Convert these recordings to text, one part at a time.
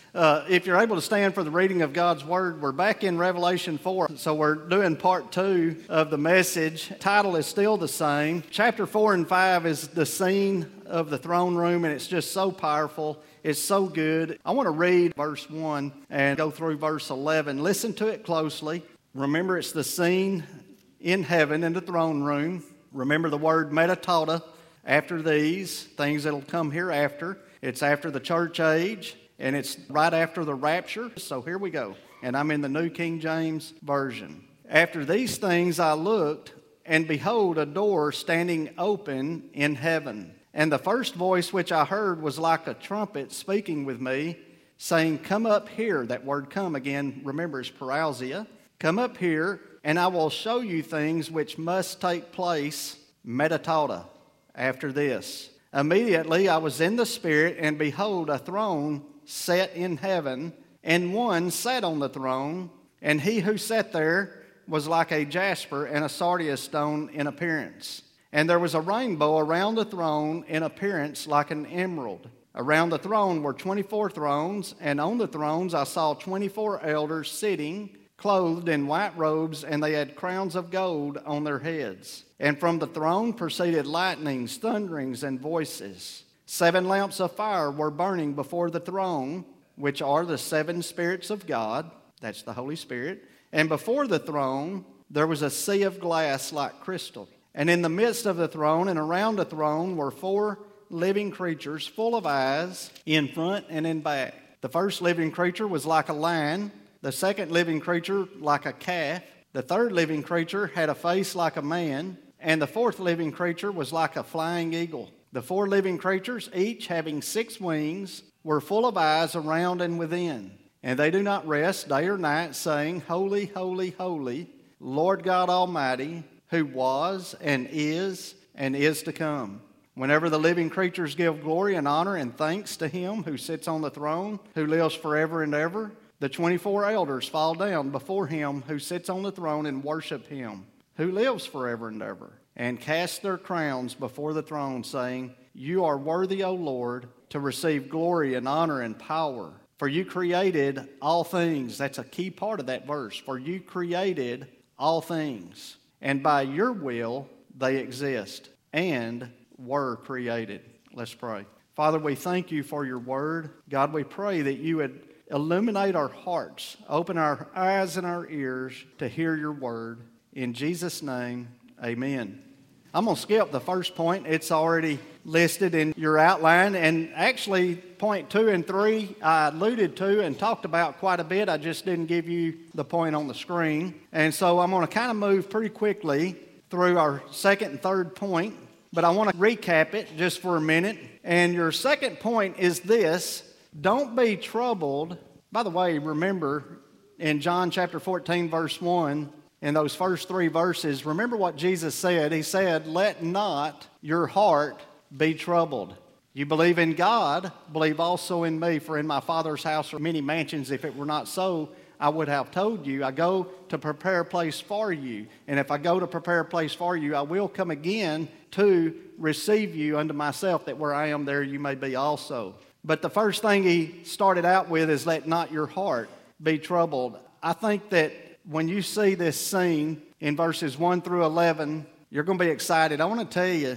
If you're able to stand for the reading of God's Word, we're back in Revelation 4. So we're doing part 2 of the message. Title is still the same. Chapter 4 and 5 is the scene of the throne room, and it's just so powerful. It's so good. I want to read verse 1 and go through verse 11. Listen to it closely. Remember, it's the scene in heaven in the throne room. Remember the word metatauta. After these, things that'll come hereafter. It's after the church age. And it's right after the rapture. So here we go. And I'm in the New King James Version. After these things I looked, and behold, a door standing open in heaven. And the first voice which I heard was like a trumpet speaking with me, saying, Come up here. That word come again, remember, is parousia. Come up here, and I will show you things which must take place, metatauta, after this. Immediately I was in the Spirit, and behold, a throne set in heaven, and one sat on the throne, and he who sat there was like a jasper and a sardius stone in appearance. And there was a rainbow around the throne in appearance like an emerald. Around the throne were 24 thrones, and on the thrones I saw 24 elders sitting, clothed in white robes, and they had crowns of gold on their heads. And from the throne proceeded lightnings, thunderings, and voices. 7 lamps of fire were burning before the throne, which are the 7 spirits of God. That's the Holy Spirit. And before the throne, there was a sea of glass like crystal. And in the midst of the throne and around the throne were 4 living creatures full of eyes in front and in back. The first living creature was like a lion. The second living creature like a calf. The third living creature had a face like a man. And the fourth living creature was like a flying eagle. The 4 living creatures, each having 6 wings, were full of eyes around and within. And they do not rest day or night, saying, Holy, holy, holy, Lord God Almighty, who was and is to come. Whenever the living creatures give glory and honor and thanks to him who sits on the throne, who lives forever and ever, the 24 elders fall down before him who sits on the throne and worship him, who lives forever and ever, and cast their crowns before the throne, saying, You are worthy, O Lord, to receive glory and honor and power. For you created all things. That's a key part of that verse. For you created all things, and by your will they exist and were created. Let's pray. Father, we thank you for your word. God, we pray that you would illuminate our hearts, open our eyes and our ears to hear your word. In Jesus' name, amen. I'm going to skip the first point. It's already listed in your outline. And actually, point 2 and 3 I alluded to and talked about quite a bit. I just didn't give you the point on the screen. And so I'm going to kind of move pretty quickly through our second and third point. But I want to recap it just for a minute. And your second point is this: don't be troubled. By the way, remember in John chapter 14, verse 1, in those first 3 verses, remember what Jesus said. He said, Let not your heart be troubled. You believe in God, believe also in me. For in my Father's house are many mansions. If it were not so, I would have told you. I go to prepare a place for you. And if I go to prepare a place for you, I will come again to receive you unto myself, that where I am, there you may be also. But the first thing he started out with is, let not your heart be troubled. I think that when you see this scene in verses 1 through 11, you're going to be excited. I want to tell you,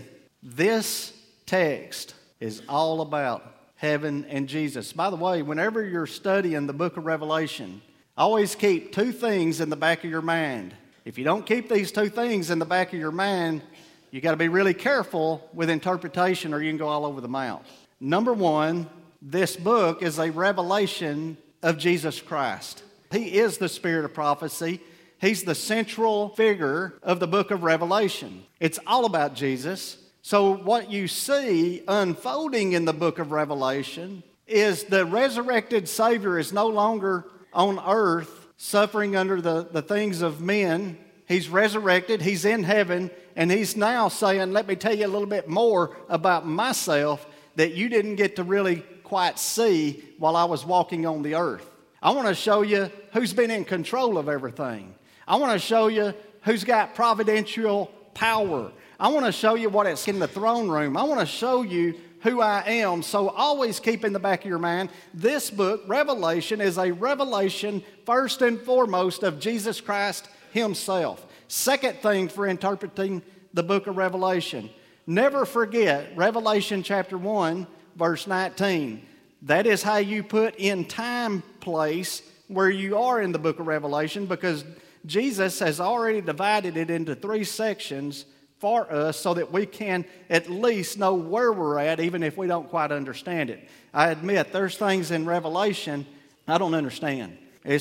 this text is all about heaven and Jesus. By the way, whenever you're studying the book of Revelation, always keep 2 things in the back of your mind. If you don't keep these 2 things in the back of your mind, you got to be really careful with interpretation, or you can go all over the mouth. Number 1, this book is a revelation of Jesus Christ. He is the spirit of prophecy. He's the central figure of the book of Revelation. It's all about Jesus. So what you see unfolding in the book of Revelation is the resurrected Savior is no longer on earth suffering under the things of men. He's resurrected. He's in heaven. And he's now saying, let me tell you a little bit more about myself that you didn't get to really quite see while I was walking on the earth. I want to show you who's been in control of everything. I want to show you who's got providential power. I want to show you what it's in the throne room. I want to show you who I am. So always keep in the back of your mind, this book, Revelation, is a revelation first and foremost of Jesus Christ himself. Second thing for interpreting the book of Revelation, never forget Revelation chapter 1, verse 19. That is how you put in time, place, where you are in the book of Revelation, because Jesus has already divided it into 3 sections for us so that we can at least know where we're at, even if we don't quite understand it. I admit there's things in Revelation I don't understand.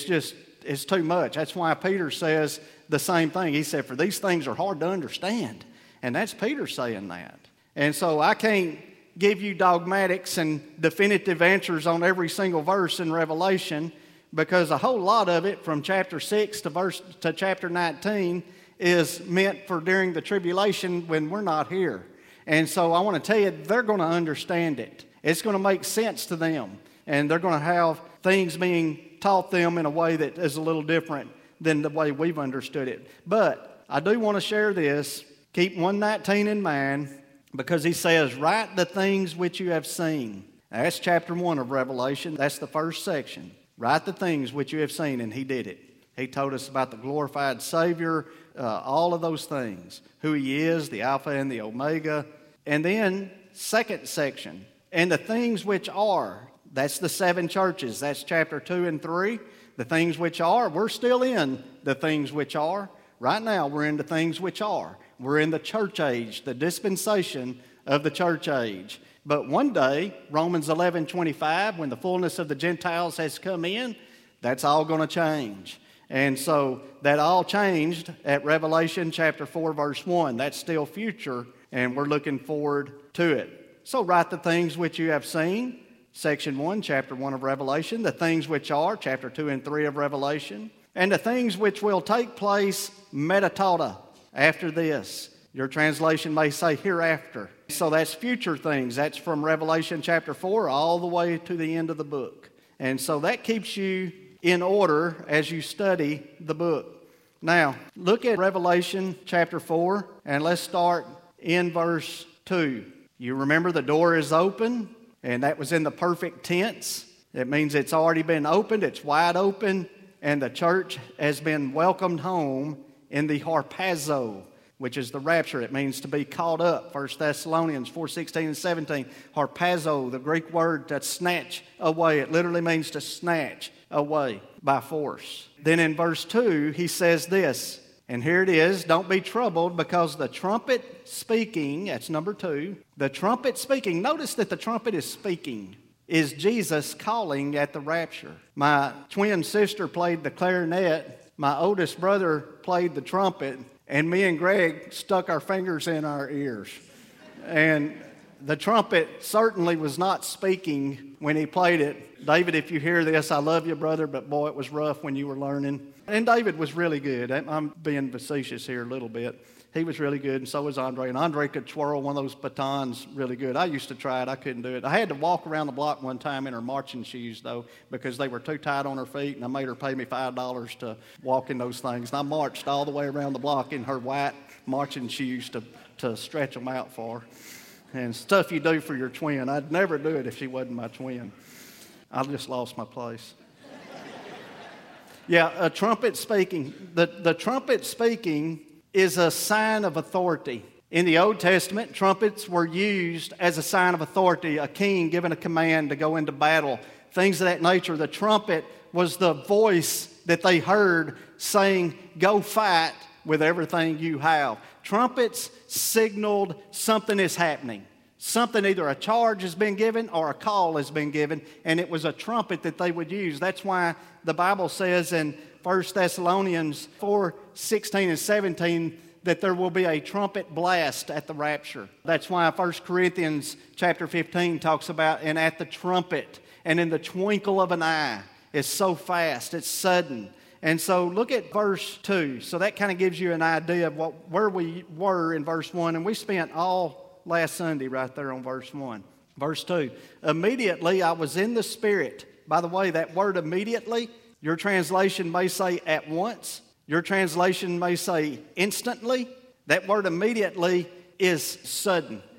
It's too much. That's why Peter says the same thing. He said, for these things are hard to understand. And that's Peter saying that. And so I can't give you dogmatics and definitive answers on every single verse in Revelation, because a whole lot of it from chapter 6 to chapter 19 is meant for during the tribulation when we're not here. And so I want to tell you, they're going to understand it. It's going to make sense to them. And they're going to have things being taught them in a way that is a little different than the way we've understood it. But I do want to share this. Keep 1:19 in mind, because he says, write the things which you have seen. That's chapter 1 of Revelation. That's the first section. Write the things which you have seen, and he did it. He told us about the glorified Savior, all of those things, who he is, the Alpha and the Omega. And then, second section, and the things which are. That's the 7 churches. That's chapter 2 and 3. The things which are, we're still in the things which are. Right now, we're in the things which are. We're in the church age, the dispensation of the church age. But one day, Romans 11:25, when the fullness of the Gentiles has come in, that's all going to change. And so that all changed at Revelation chapter 4, verse 1. That's still future, and we're looking forward to it. So write the things which you have seen, section 1, chapter 1 of Revelation, the things which are, chapter 2 and 3 of Revelation, and the things which will take place, metatauta, after this. Your translation may say hereafter. So that's future things. That's from Revelation chapter 4 all the way to the end of the book. And so that keeps you in order as you study the book. Now, look at Revelation chapter 4, and let's start in verse 2. You remember the door is open, and that was in the perfect tense. It means it's already been opened, it's wide open, and the church has been welcomed home in the harpazo, which is the rapture. It means to be caught up. 1 Thessalonians 4:16 and 17. Harpazo, the Greek word to snatch away. It literally means to snatch away by force. Then in verse 2, he says this, and here it is, don't be troubled, because the trumpet speaking, that's number 2, the trumpet speaking, notice that the trumpet is speaking, is Jesus calling at the rapture. My twin sister played the clarinet, my oldest brother played the trumpet, and me and Greg stuck our fingers in our ears. And the trumpet certainly was not speaking when he played it. David, if you hear this, I love you, brother, but boy, it was rough when you were learning. And David was really good. I'm being facetious here a little bit. He was really good, and so was Andre. And Andre could twirl one of those batons really good. I used to try it. I couldn't do it. I had to walk around the block one time in her marching shoes, though, because they were too tight on her feet, and I made her pay me $5 to walk in those things. And I marched all the way around the block in her white marching shoes to stretch them out for her. And stuff you do for your twin. I'd never do it if she wasn't my twin. I just lost my place. Yeah, a trumpet speaking. The trumpet speaking is a sign of authority. In the Old Testament, trumpets were used as a sign of authority, a king giving a command to go into battle, things of that nature. The trumpet was the voice that they heard saying, go fight with everything you have. Trumpets signaled something is happening. Something, either a charge has been given or a call has been given, and it was a trumpet that they would use. That's why the Bible says in 1 Thessalonians 4:16 and 17 that there will be a trumpet blast at the rapture. That's why 1 Corinthians chapter 15 talks about, and at the trumpet, and in the twinkle of an eye. It's so fast, it's sudden. And so look at verse 2. So that kind of gives you an idea of where we were in verse 1, and we spent all last Sunday right there on verse 1. Verse 2, immediately I was in the Spirit. By the way, that word immediately, your translation may say at once. Your translation may say instantly. That word immediately is sudden.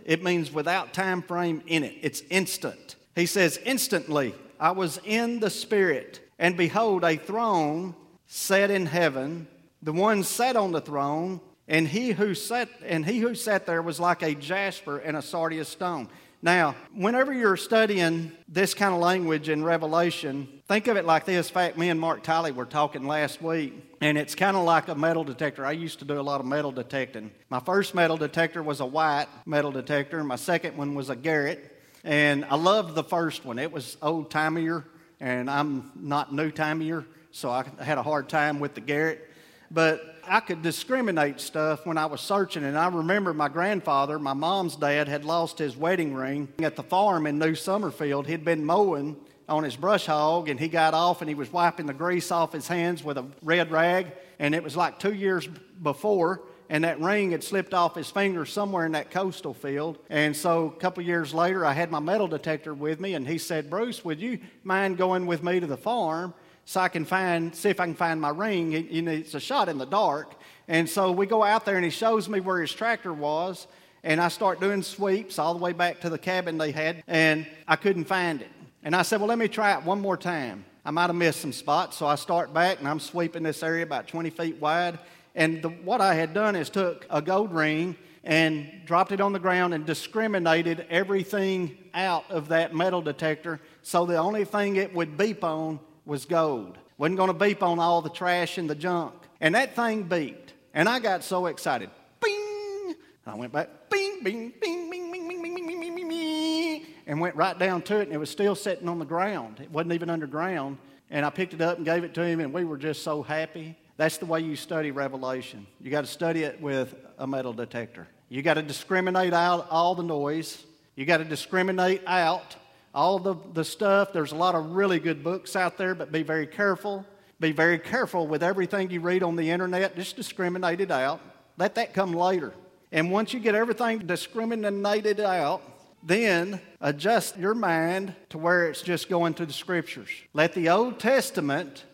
It means without time frame in it. It's instant. He says, instantly I was in the Spirit, and behold, a throne set in heaven. The one sat on the throne, and he who sat there was like a jasper and a sardius stone. Now, whenever you're studying this kind of language in Revelation, think of it like this. In fact, me and Mark Tiley were talking last week, and it's kind of like a metal detector. I used to do a lot of metal detecting. My first metal detector was a white metal detector. My second one was a Garrett, and I loved the first one. It was old-timeier, and I'm not new-timeier, so I had a hard time with the Garrett. But I could discriminate stuff when I was searching, and I remember my grandfather, my mom's dad, had lost his wedding ring at the farm in New Summerfield. He'd been mowing on his brush hog, and he got off, and he was wiping the grease off his hands with a red rag, and it was like 2 years before, and that ring had slipped off his finger somewhere in that coastal field. And so a couple years later, I had my metal detector with me, and he said, Bruce, would you mind going with me to the farm so I can see if I can find my ring? It's a shot in the dark. And so we go out there, and he shows me where his tractor was, and I start doing sweeps all the way back to the cabin they had, and I couldn't find it. And I said, well, let me try it one more time. I might have missed some spots, so I start back, and I'm sweeping this area about 20 feet wide. And what I had done is took a gold ring and dropped it on the ground and discriminated everything out of that metal detector, so the only thing it would beep on was gold. Wasn't going to beep on all the trash and the junk. And that thing beeped. And I got so excited. Bing! I went back. Bing, bing, bing, bing, bing, bing, bing, bing, bing, bing, bing, and went right down to it, and it was still sitting on the ground. It wasn't even underground. And I picked it up and gave it to him, and we were just so happy. That's the way you study Revelation. You got to study it with a metal detector. You got to discriminate out all the noise. You got to discriminate out all the stuff. There's a lot of really good books out there, but be very careful. Be very careful with everything you read on the internet. Just discriminate it out. Let that come later. And once you get everything discriminated out, then adjust your mind to where it's just going to the Scriptures. Let the Old Testament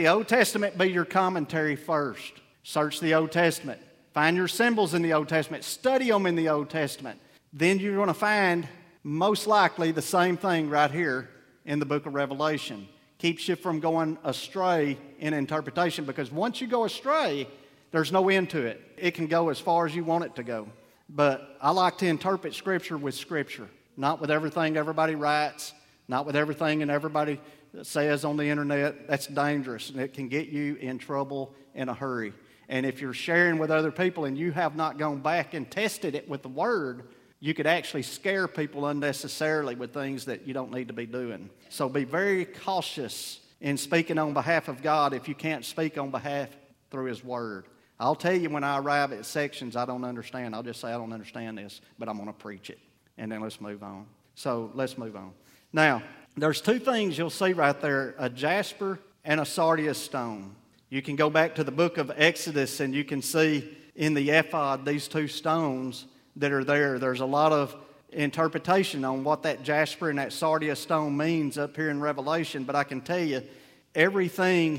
be your commentary first. Search the Old Testament. Find your symbols in the Old Testament. Study them in the Old Testament. Then you're going to find most likely the same thing right here in the book of Revelation. Keeps you from going astray in interpretation, because once you go astray, there's no end to it. It can go as far as you want it to go. But I like to interpret Scripture with Scripture, not with everything everybody writes, not with everything and everybody says on the internet. That's dangerous, and it can get you in trouble in a hurry. And if you're sharing with other people and you have not gone back and tested it with the Word, you could actually scare people unnecessarily with things that you don't need to be doing. So be very cautious in speaking on behalf of God if you can't speak on behalf through His Word. I'll tell you when I arrive at sections I don't understand. I'll just say I don't understand this, but I'm going to preach it. And then let's move on. So let's move on. Now, there's two things you'll see right there, a jasper and a sardius stone. You can go back to the book of Exodus and you can see in the ephod these two stones that are there. There's a lot of interpretation on what that jasper and that sardius stone means up here in Revelation, but I can tell you everything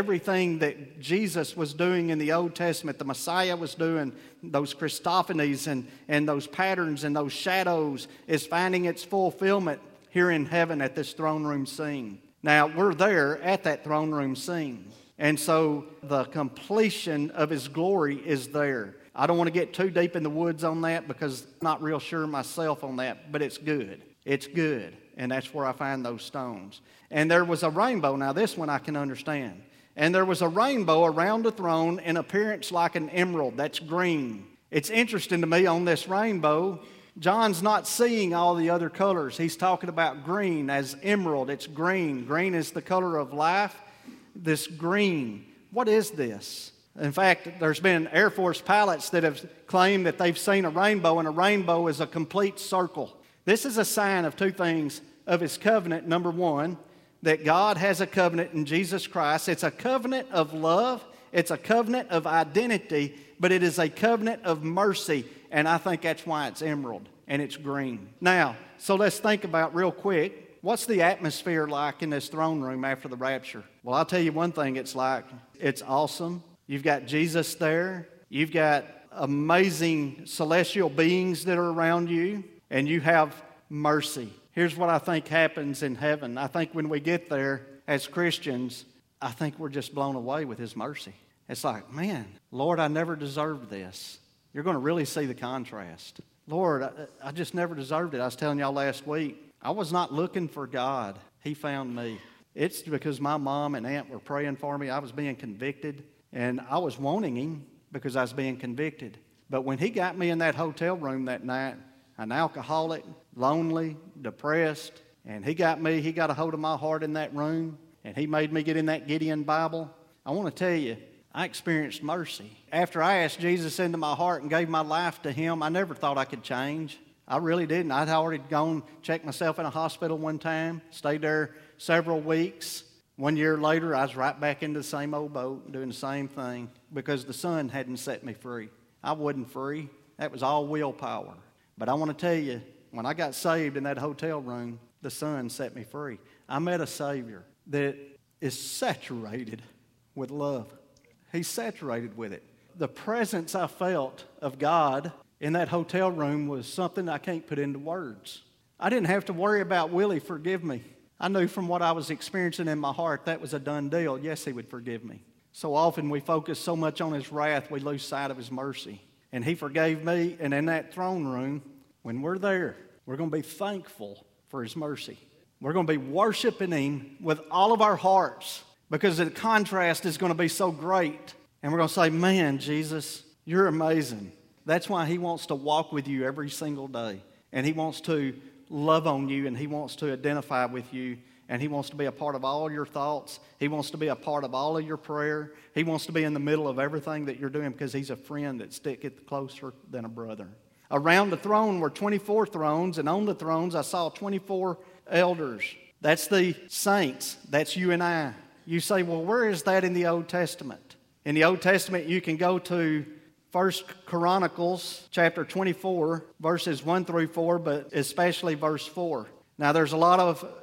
that Jesus was doing in the Old Testament, the Messiah was doing, those Christophanies and those patterns and those shadows is finding its fulfillment here in heaven at this throne room scene. Now, we're there at that throne room scene, and so the completion of His glory is there. I don't want to get too deep in the woods on that because I'm not real sure myself on that, but it's good. It's good, and that's where I find those stones. And there was a rainbow. Now, this one I can understand. And there was a rainbow around the throne in appearance like an emerald. That's green. It's interesting to me on this rainbow, John's not seeing all the other colors. He's talking about green as emerald. It's green. Green is the color of life. This green. What is this? In fact, there's been Air Force pilots that have claimed that they've seen a rainbow, and a rainbow is a complete circle. This is a sign of two things of His covenant. Number one, that God has a covenant in Jesus Christ. It's a covenant of love. It's a covenant of identity, but it is a covenant of mercy, and I think that's why it's emerald and it's green. Now, so let's think about real quick, what's the atmosphere like in this throne room after the rapture? Well, I'll tell you one thing it's like. It's awesome. You've got Jesus there. You've got amazing celestial beings that are around you, and you have mercy. Here's what I think happens in heaven. I think when we get there as Christians, I think we're just blown away with His mercy. It's like, man, Lord, I never deserved this. You're going to really see the contrast. Lord, I just never deserved it. I was telling y'all last week, I was not looking for God. He found me. It's because my mom and aunt were praying for me. I was being convicted, and I was wanting Him because I was being convicted. But when He got me in that hotel room that night, an alcoholic, lonely, depressed, and He got a hold of my heart in that room, and He made me get in that Gideon Bible. I want to tell you, I experienced mercy. After I asked Jesus into my heart and gave my life to Him, I never thought I could change. I really didn't. I'd already gone, checked myself in a hospital one time, stayed there several weeks. 1 year later, I was right back into the same old boat, doing the same thing, because the Son hadn't set me free. I wasn't free. That was all willpower. But I want to tell you, when I got saved in that hotel room, the Son set me free. I met a Savior that is saturated with love. He's saturated with it. The presence I felt of God in that hotel room was something I can't put into words. I didn't have to worry about, will He forgive me? I knew from what I was experiencing in my heart, that was a done deal. Yes, He would forgive me. So often we focus so much on His wrath, we lose sight of His mercy. And He forgave me, and in that throne room, when we're there, we're going to be thankful for His mercy. We're going to be worshiping Him with all of our hearts, because the contrast is going to be so great. And we're going to say, man, Jesus, You're amazing. That's why He wants to walk with you every single day. And He wants to love on you, and He wants to identify with you, and He wants to be a part of all your thoughts. He wants to be a part of all of your prayer. He wants to be in the middle of everything that you're doing, because He's a friend that sticketh closer than a brother. Around the throne were 24 thrones, and on the thrones I saw 24 elders. That's the saints. That's you and I. You say, well, where is that in the Old Testament? In the Old Testament, you can go to 1 Chronicles chapter 24, verses 1 through 4, but especially verse 4. Now, there's a lot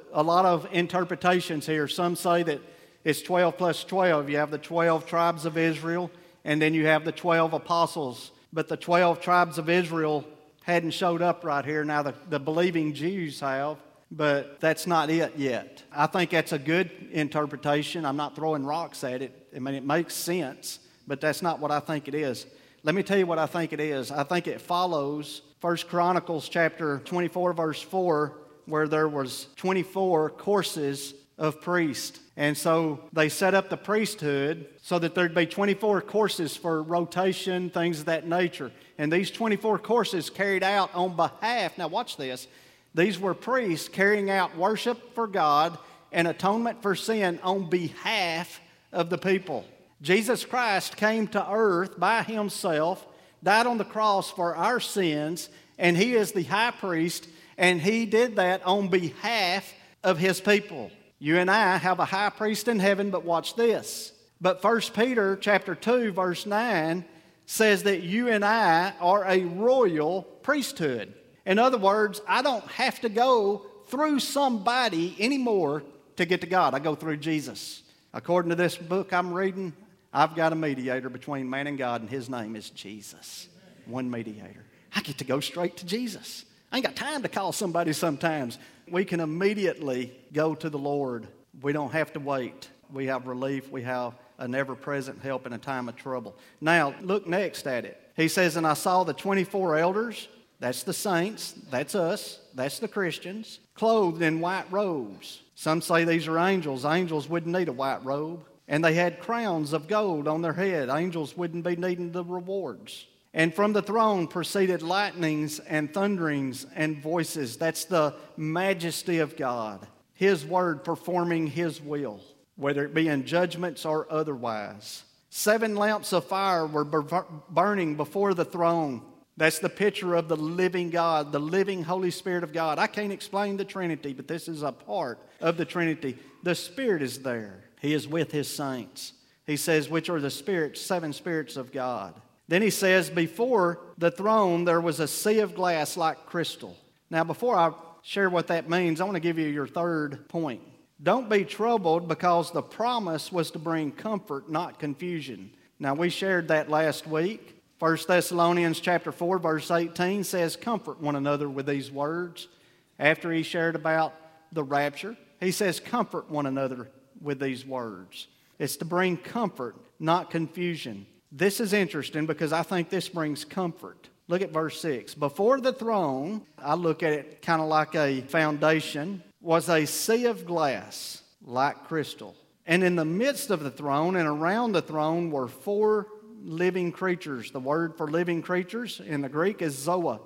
of interpretations here. Some say that it's 12 plus 12. You have the 12 tribes of Israel, and then you have the 12 apostles. But the 12 tribes of Israel hadn't showed up right here. Now, the believing Jews have, but that's not it yet. I think that's a good interpretation. I'm not throwing rocks at it. I mean, it makes sense, but that's not what I think it is. Let me tell you what I think it is. I think it follows 1 Chronicles chapter 24, verse 4, where there was 24 courses of priests. And so they set up the priesthood so that there'd be 24 courses for rotation, things of that nature. And these 24 courses carried out on behalf, now watch this, these were priests carrying out worship for God and atonement for sin on behalf of the people. Jesus Christ came to earth by Himself, died on the cross for our sins, and He is the high priest, and He did that on behalf of His people. You and I have a high priest in heaven, but watch this. But 1 Peter chapter 2, verse 9 says that you and I are a royal priesthood. In other words, I don't have to go through somebody anymore to get to God. I go through Jesus. According to this book I'm reading, I've got a mediator between man and God, and His name is Jesus. One mediator. I get to go straight to Jesus. I ain't got time to call somebody sometimes. We can immediately go to the Lord. We don't have to wait. We have relief. We have an ever-present help in a time of trouble. Now, look next at it. He says, and I saw the 24 elders. That's the saints. That's us. That's the Christians. Clothed in white robes. Some say these are angels. Angels wouldn't need a white robe. And they had crowns of gold on their head. Angels wouldn't be needing the rewards. And from the throne proceeded lightnings and thunderings and voices. That's the majesty of God. His word performing His will, whether it be in judgments or otherwise. 7 lamps of fire were burning before the throne. That's the picture of the living God, the living Holy Spirit of God. I can't explain the Trinity, but this is a part of the Trinity. The Spirit is there. He is with His saints. He says, which are the spirits, 7 spirits of God. Then He says, before the throne there was a sea of glass like crystal. Now, before I share what that means, I want to give you your third point. Don't be troubled, because the promise was to bring comfort, not confusion. Now, we shared that last week. 1 Thessalonians chapter 4, verse 18 says, comfort one another with these words. After he shared about the rapture, he says, comfort one another with these words. It's to bring comfort, not confusion. This is interesting because I think this brings comfort. Look at verse 6. Before the throne, I look at it kind of like a foundation, was a sea of glass like crystal. And in the midst of the throne and around the throne were four living creatures. The word for living creatures in the Greek is zoa,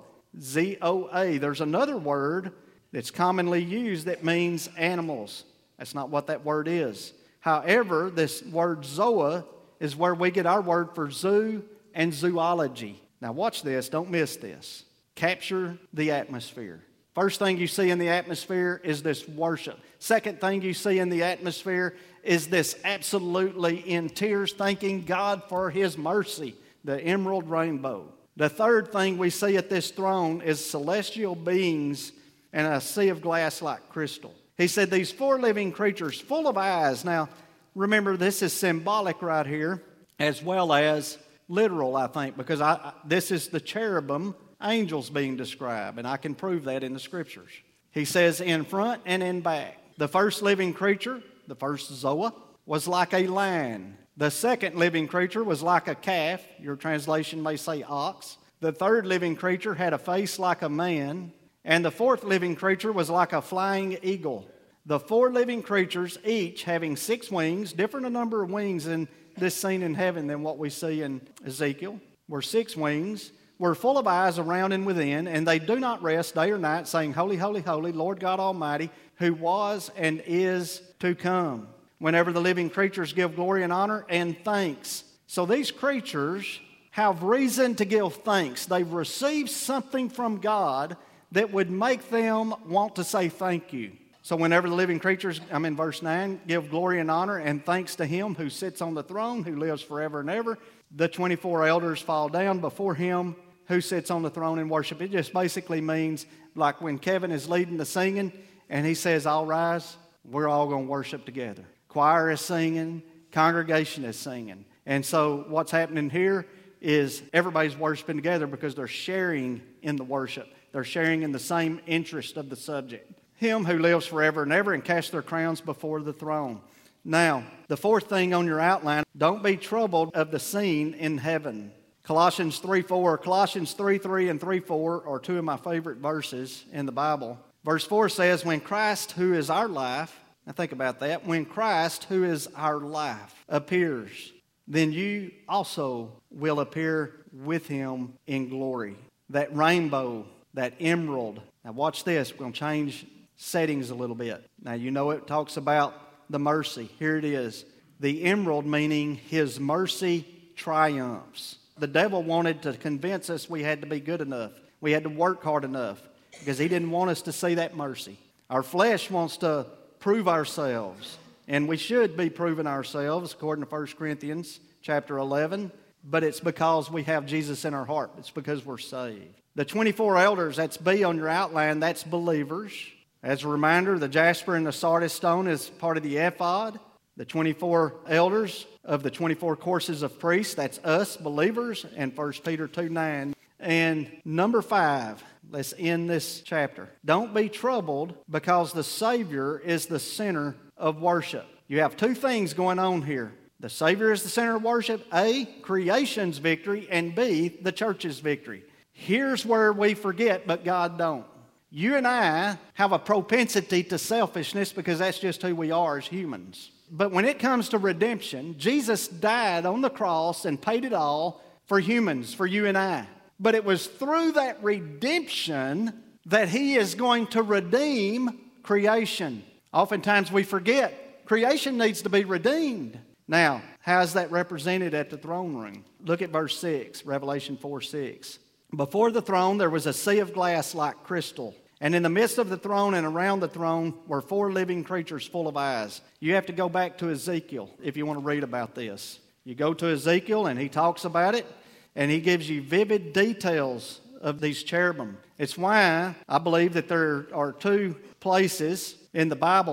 Z-O-A. There's another word that's commonly used that means animals. That's not what that word is. However, this word zoa is where we get our word for zoo and zoology. Now watch this, don't miss this. Capture the atmosphere. First thing you see in the atmosphere is this worship. Second thing you see in the atmosphere is this absolutely in tears thanking God for His mercy, the emerald rainbow. The third thing we see at this throne is celestial beings and a sea of glass like crystal. He said these four living creatures full of eyes. Now, remember, this is symbolic right here as well as literal, I think, because this is the cherubim angels being described, and I can prove that in the Scriptures. He says in front and in back. The first living creature, the first zoa, was like a lion. The second living creature was like a calf. Your translation may say ox. The third living creature had a face like a man. And the fourth living creature was like a flying eagle. The four living creatures, each having 6 wings, different a number of wings in this scene in heaven than what we see in Ezekiel, were 6 wings, were full of eyes around and within, and they do not rest day or night, saying, Holy, holy, holy, Lord God Almighty, who was and is to come. Whenever the living creatures give glory and honor and thanks. So these creatures have reason to give thanks. They've received something from God that would make them want to say thank you. So whenever the living creatures, I'm in verse 9, give glory and honor and thanks to Him who sits on the throne, who lives forever and ever, the 24 elders fall down before Him who sits on the throne and worship. It just basically means like when Kevin is leading the singing and he says, all rise, we're all going to worship together. Choir is singing, congregation is singing. And so what's happening here is everybody's worshiping together because they're sharing in the worship. They're sharing in the same interest of the subject. Him who lives forever and ever and cast their crowns before the throne. Now, the fourth thing on your outline, don't be troubled of the scene in heaven. Colossians 3:4, Colossians 3:3 and 3:4 are two of my favorite verses in the Bible. Verse 4 says, when Christ, who is our life, now think about that, when Christ, who is our life, appears, then you also will appear with Him in glory. That rainbow, that emerald. Now watch this, we're going to change settings a little bit. Now you know it talks about the mercy. Here it is. The emerald meaning His mercy triumphs. The devil wanted to convince us we had to be good enough. We had to work hard enough because he didn't want us to see that mercy. Our flesh wants to prove ourselves, and we should be proving ourselves according to 1 Corinthians chapter 11, but it's because we have Jesus in our heart. It's because we're saved. The 24 elders, that's B on your outline, that's believers. As a reminder, the jasper and the sardis stone is part of the ephod. The 24 elders of the 24 courses of priests, that's us, believers, and 1 Peter 2:9. And number 5, let's end this chapter. Don't be troubled because the Savior is the center of worship. You have two things going on here. The Savior is the center of worship. A, creation's victory, and B, the church's victory. Here's where we forget, but God don't. You and I have a propensity to selfishness because that's just who we are as humans. But when it comes to redemption, Jesus died on the cross and paid it all for humans, for you and I. But it was through that redemption that He is going to redeem creation. Oftentimes we forget creation needs to be redeemed. Now, how's that represented at the throne room? Look at verse 6, Revelation 4:6. Before the throne there was a sea of glass like crystal. And in the midst of the throne and around the throne were 4 living creatures full of eyes. You have to go back to Ezekiel if you want to read about this. You go to Ezekiel and he talks about it, and he gives you vivid details of these cherubim. It's why I believe that there are 2 places in the Bible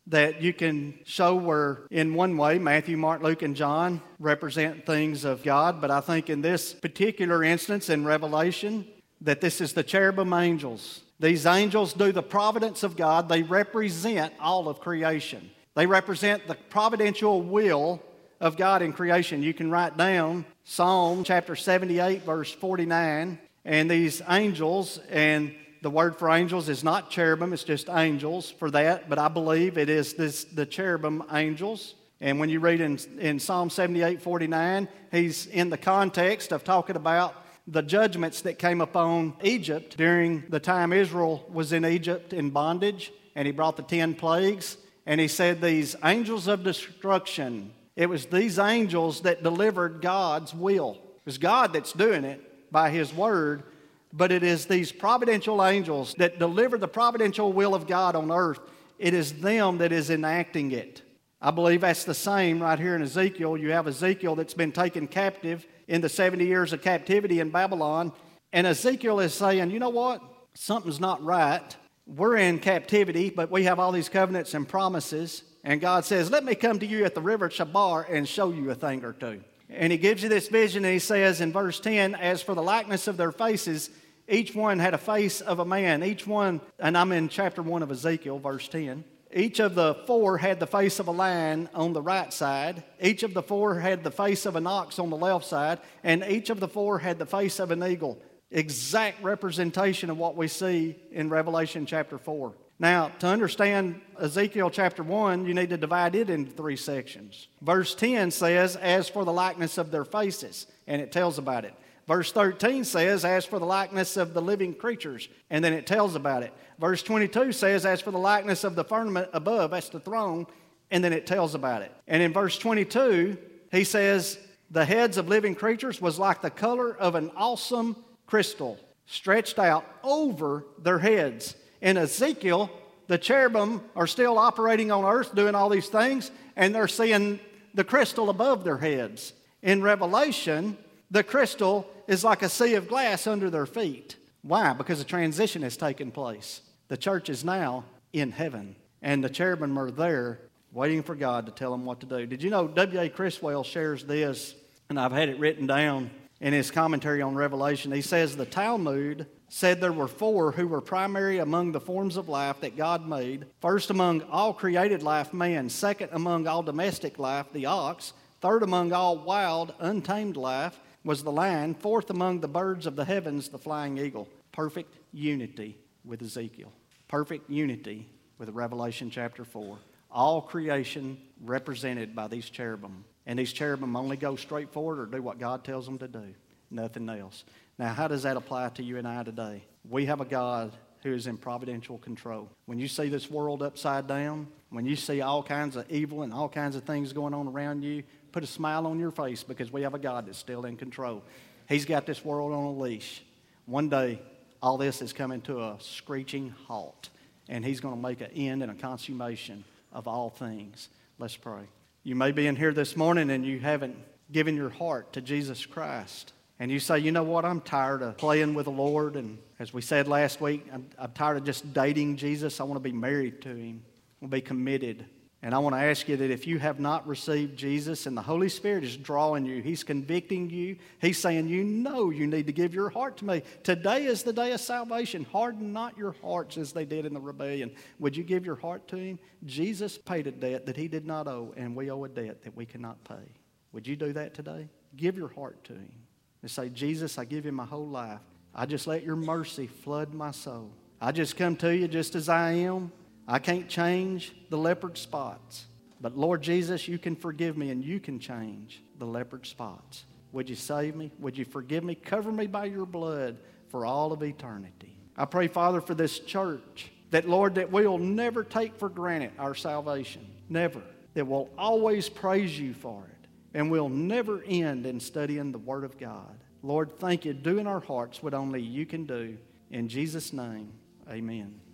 that you can show where, in one way, Matthew, Mark, Luke, and John represent things of God, but I think in this particular instance in Revelation, that this is the cherubim angels. These angels do the providence of God. They represent all of creation. They represent the providential will of God in creation. You can write down Psalm chapter 78, verse 49, and these angels, and the word for angels is not cherubim, it's just angels for that, but I believe it is the cherubim angels. And when you read in Psalm 78, 49, he's in the context of talking about the judgments that came upon Egypt during the time Israel was in Egypt in bondage, and he brought the 10 plagues, and he said these angels of destruction, it was these angels that delivered God's will. It was God that's doing it by his word, but it is these providential angels that deliver the providential will of God on earth. It is them that is enacting it. I believe that's the same right here in Ezekiel. You have Ezekiel that's been taken captive in the 70 years of captivity in Babylon. And Ezekiel is saying, you know what? Something's not right. We're in captivity, but we have all these covenants and promises. And God says, let me come to you at the river Chabar and show you a thing or two. And he gives you this vision, and he says in verse 10, as for the likeness of their faces, each one had a face of a man. Each one, and I'm in chapter 1 of Ezekiel, verse 10. Each of the four had the face of a lion on the right side. Each of the four had the face of an ox on the left side. And each of the four had the face of an eagle. Exact representation of what we see in Revelation chapter 4. Now, to understand Ezekiel chapter 1, you need to divide it into 3 sections. Verse 10 says, as for the likeness of their faces, and it tells about it. Verse 13 says, as for the likeness of the living creatures, and then it tells about it. Verse 22 says, as for the likeness of the firmament above, that's the throne, and then it tells about it. And in verse 22, he says, the heads of living creatures was like the color of an awesome crystal, stretched out over their heads. In Ezekiel, the cherubim are still operating on earth, doing all these things, and they're seeing the crystal above their heads. In Revelation, the crystal is like a sea of glass under their feet. Why? Because a transition has taken place. The church is now in heaven, and the cherubim are there waiting for God to tell them what to do. Did you know W.A. Criswell shares this, and I've had it written down in his commentary on Revelation. He says the Talmud said there were 4 who were primary among the forms of life that God made. First among all created life, man. Second among all domestic life, the ox. Third among all wild, untamed life was the lion. Fourth among the birds of the heavens, the flying eagle. Perfect unity with Ezekiel. Perfect unity with Revelation chapter 4. All creation represented by these cherubim. And these cherubim only go straight forward or do what God tells them to do. Nothing else. Now, how does that apply to you and I today? We have a God who is in providential control. When you see this world upside down, when you see all kinds of evil and all kinds of things going on around you, put a smile on your face because we have a God that's still in control. He's got this world on a leash. One day, all this is coming to a screeching halt, and he's going to make an end and a consummation of all things. Let's pray. You may be in here this morning and you haven't given your heart to Jesus Christ. And you say, you know what, I'm tired of playing with the Lord. And as we said last week, I'm tired of just dating Jesus. I want to be married to him. I want to be committed. And I want to ask you that if you have not received Jesus and the Holy Spirit is drawing you, he's convicting you, he's saying, you know you need to give your heart to me. Today is the day of salvation. Harden not your hearts as they did in the rebellion. Would you give your heart to him? Jesus paid a debt that he did not owe, and we owe a debt that we cannot pay. Would you do that today? Give your heart to him. And say, Jesus, I give you my whole life. I just let your mercy flood my soul. I just come to you just as I am. I can't change the leopard spots. But Lord Jesus, you can forgive me and you can change the leopard spots. Would you save me? Would you forgive me? Cover me by your blood for all of eternity. I pray, Father, for this church, that, Lord, that we'll never take for granted our salvation. Never. That we'll always praise you for it. And we'll never end in studying the Word of God. Lord, thank you. Do in our hearts what only you can do. In Jesus' name, amen.